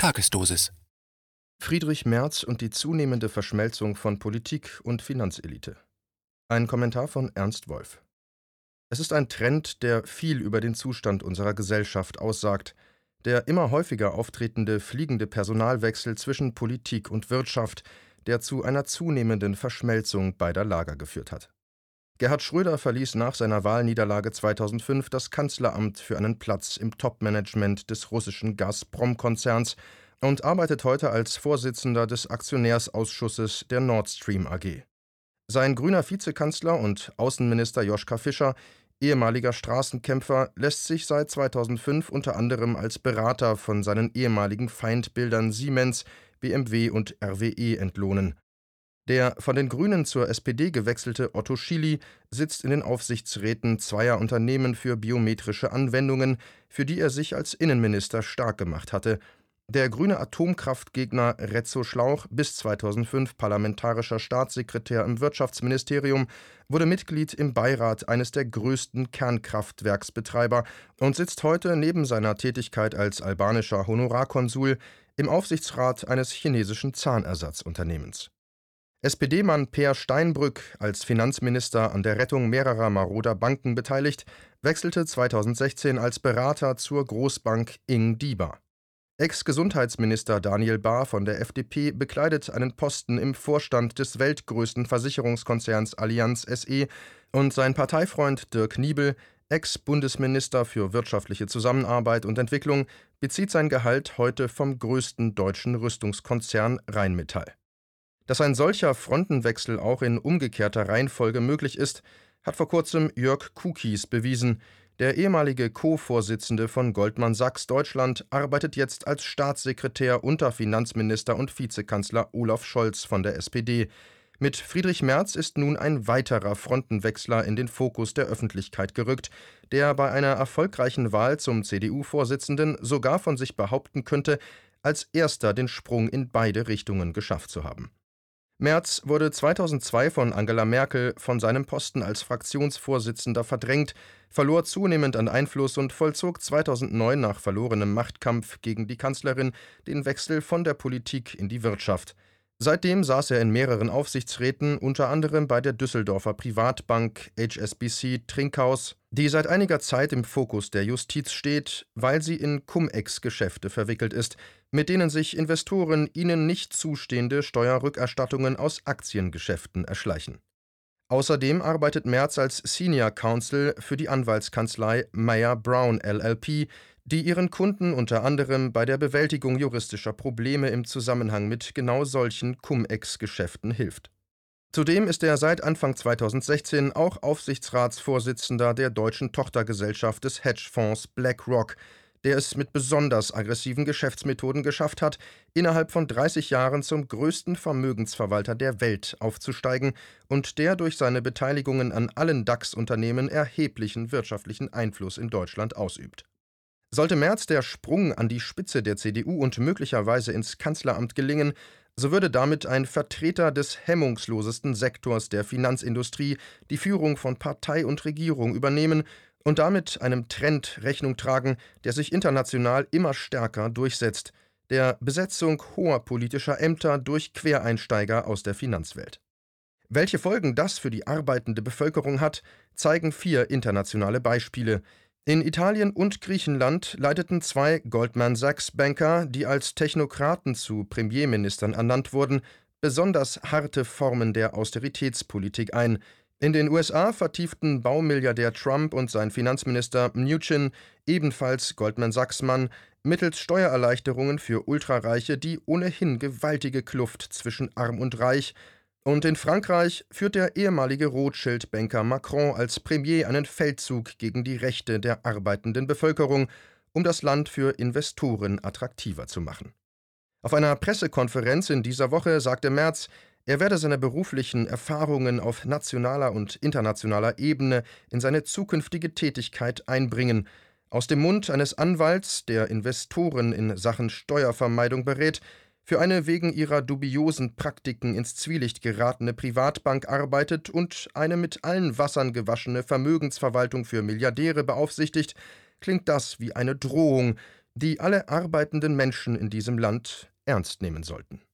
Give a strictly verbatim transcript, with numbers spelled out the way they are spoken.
Tagesdosis. Friedrich Merz und die zunehmende Verschmelzung von Politik und Finanzelite. Ein Kommentar von Ernst Wolf. Es ist ein Trend, der viel über den Zustand unserer Gesellschaft aussagt. Der immer häufiger auftretende fliegende Personalwechsel zwischen Politik und Wirtschaft, der zu einer zunehmenden Verschmelzung beider Lager geführt hat. Gerhard Schröder verließ nach seiner Wahlniederlage zweitausendfünf das Kanzleramt für einen Platz im Topmanagement des russischen Gazprom-Konzerns und arbeitet heute als Vorsitzender des Aktionärsausschusses der Nord Stream A G. Sein grüner Vizekanzler und Außenminister Joschka Fischer, ehemaliger Straßenkämpfer, lässt sich seit zweitausendfünf unter anderem als Berater von seinen ehemaligen Feindbildern Siemens, B M W und R W E entlohnen. Der von den Grünen zur S P D gewechselte Otto Schily sitzt in den Aufsichtsräten zweier Unternehmen für biometrische Anwendungen, für die er sich als Innenminister stark gemacht hatte. Der grüne Atomkraftgegner Rezo Schlauch, bis zweitausendfünf parlamentarischer Staatssekretär im Wirtschaftsministerium, wurde Mitglied im Beirat eines der größten Kernkraftwerksbetreiber und sitzt heute neben seiner Tätigkeit als albanischer Honorarkonsul im Aufsichtsrat eines chinesischen Zahnersatzunternehmens. S P D-Mann Peer Steinbrück, als Finanzminister an der Rettung mehrerer maroder Banken beteiligt, wechselte zweitausendsechzehn als Berater zur Großbank Ing Diba. Ex-Gesundheitsminister Daniel Bahr von der F D P bekleidet einen Posten im Vorstand des weltgrößten Versicherungskonzerns Allianz S E und sein Parteifreund Dirk Niebel, Ex-Bundesminister für wirtschaftliche Zusammenarbeit und Entwicklung, bezieht sein Gehalt heute vom größten deutschen Rüstungskonzern Rheinmetall. Dass ein solcher Frontenwechsel auch in umgekehrter Reihenfolge möglich ist, hat vor kurzem Jörg Kukis bewiesen. Der ehemalige Co-Vorsitzende von Goldman Sachs Deutschland arbeitet jetzt als Staatssekretär unter Finanzminister und Vizekanzler Olaf Scholz von der S P D. Mit Friedrich Merz ist nun ein weiterer Frontenwechsler in den Fokus der Öffentlichkeit gerückt, der bei einer erfolgreichen Wahl zum C D U-Vorsitzenden sogar von sich behaupten könnte, als erster den Sprung in beide Richtungen geschafft zu haben. Merz wurde zweitausendzwei von Angela Merkel von seinem Posten als Fraktionsvorsitzender verdrängt, verlor zunehmend an Einfluss und vollzog zweitausendneun nach verlorenem Machtkampf gegen die Kanzlerin den Wechsel von der Politik in die Wirtschaft. Seitdem saß er in mehreren Aufsichtsräten, unter anderem bei der Düsseldorfer Privatbank H S B C Trinkhaus, die seit einiger Zeit im Fokus der Justiz steht, weil sie in Cum-Ex-Geschäfte verwickelt ist, mit denen sich Investoren ihnen nicht zustehende Steuerrückerstattungen aus Aktiengeschäften erschleichen. Außerdem arbeitet Merz als Senior Counsel für die Anwaltskanzlei Mayer Brown L L P, die ihren Kunden unter anderem bei der Bewältigung juristischer Probleme im Zusammenhang mit genau solchen Cum-Ex-Geschäften hilft. Zudem ist er seit Anfang zweitausendsechzehn auch Aufsichtsratsvorsitzender der deutschen Tochtergesellschaft des Hedgefonds BlackRock, der es mit besonders aggressiven Geschäftsmethoden geschafft hat, innerhalb von dreißig Jahren zum größten Vermögensverwalter der Welt aufzusteigen und der durch seine Beteiligungen an allen DAX-Unternehmen erheblichen wirtschaftlichen Einfluss in Deutschland ausübt. Sollte Merz der Sprung an die Spitze der C D U und möglicherweise ins Kanzleramt gelingen, so würde damit ein Vertreter des hemmungslosesten Sektors der Finanzindustrie die Führung von Partei und Regierung übernehmen und damit einem Trend Rechnung tragen, der sich international immer stärker durchsetzt, der Besetzung hoher politischer Ämter durch Quereinsteiger aus der Finanzwelt. Welche Folgen das für die arbeitende Bevölkerung hat, zeigen vier internationale Beispiele. In Italien und Griechenland leiteten zwei Goldman Sachs-Banker, die als Technokraten zu Premierministern ernannt wurden, besonders harte Formen der Austeritätspolitik ein. In den U S A vertieften Baumilliardär Trump und sein Finanzminister Mnuchin, ebenfalls Goldman Sachs-Mann, mittels Steuererleichterungen für Ultrareiche die ohnehin gewaltige Kluft zwischen Arm und Reich. Und in Frankreich führt der ehemalige Rothschild-Banker Macron als Premier einen Feldzug gegen die Rechte der arbeitenden Bevölkerung, um das Land für Investoren attraktiver zu machen. Auf einer Pressekonferenz in dieser Woche sagte Merz, er werde seine beruflichen Erfahrungen auf nationaler und internationaler Ebene in seine zukünftige Tätigkeit einbringen. Aus dem Mund eines Anwalts, der Investoren in Sachen Steuervermeidung berät, für eine wegen ihrer dubiosen Praktiken ins Zwielicht geratene Privatbank arbeitet und eine mit allen Wassern gewaschene Vermögensverwaltung für Milliardäre beaufsichtigt, klingt das wie eine Drohung, die alle arbeitenden Menschen in diesem Land ernst nehmen sollten.